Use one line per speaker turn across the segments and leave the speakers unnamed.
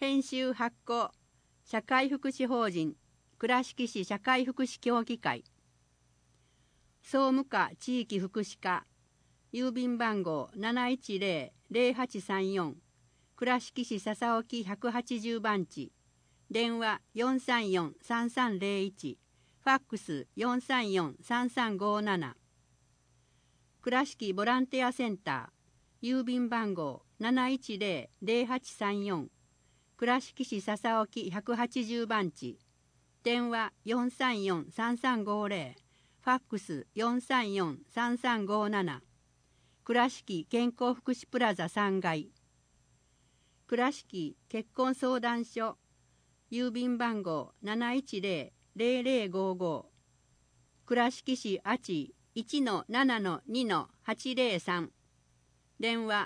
編集発行社会福祉法人倉敷市社会福祉協議会総務課地域福祉課郵便番号 710-0834 倉敷市笹沖180番地電話 434-3301 ファックス 434-3357 倉敷ボランティアセンター郵便番号 710-0834 倉敷市笹沖180番地電話 434-3350 ファックス 434-3357 倉敷健康福祉プラザ3階倉敷結婚相談所郵便番号 710-0055 倉敷市阿智 1-7-2-803 電話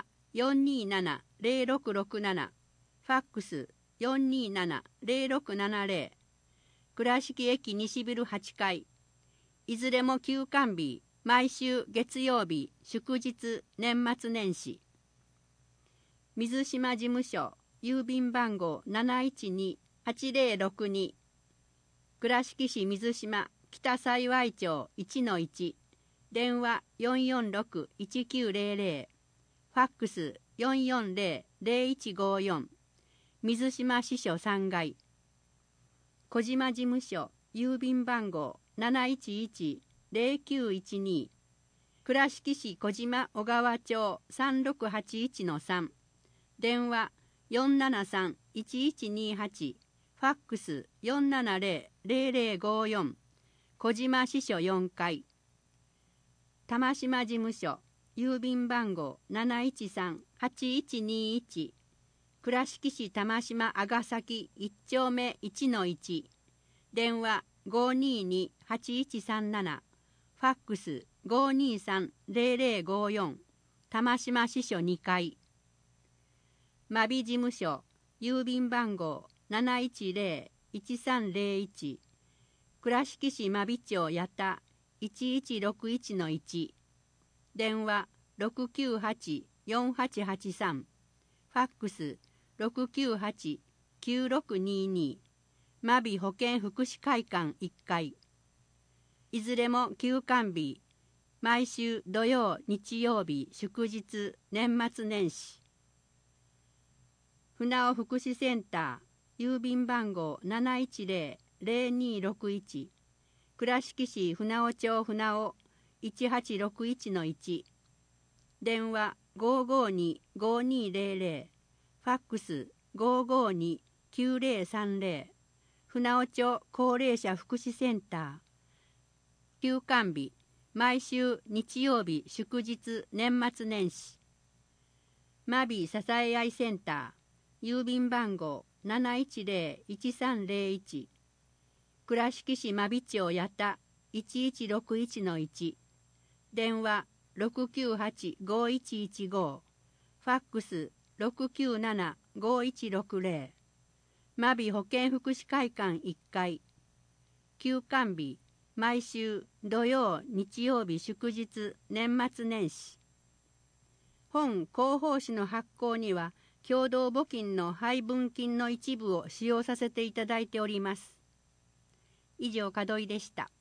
427-0667 ファックス 427-0670 倉敷駅西ビル8階いずれも休館日毎週月曜日祝日年末年始水島事務所郵便番号 712-8062 倉敷市水島北幸町 1-1 電話 446-1900 ファックス 440-0154 水島支所3階小島事務所郵便番号 711-0912 倉敷市小島小川町 3681-3 電話 473-1128 ファックス 470-0054 小島支所4階玉島事務所郵便番号 713-8121 倉敷市玉島阿崎1丁目 1-1 電話 522-8137 ファックス 523-0054 玉島支所2階真備事務所郵便番号 710-1301 倉敷市真備町八田 1161-1 電話 698-4883 ファックス 698-9622 真備保健福祉会館1階いずれも休館日毎週土曜日曜日祝日年末年始船尾福祉センター郵便番号 710-0261 倉敷市船尾町船尾 1861-1 電話 552-5200 ファックス 552-9030 船尾町高齢者福祉センター休館日毎週日曜日祝日年末年始真備支え合いセンター郵便番号 710-1301 倉敷市真備町八田 1161-1 電話 698-5115 ファックス 697-5160 真備保健福祉会館1階休館日毎週土曜日曜日祝日年末年始本広報誌の発行には共同募金の配分金の一部を使用させていただいております。以上、門井でした。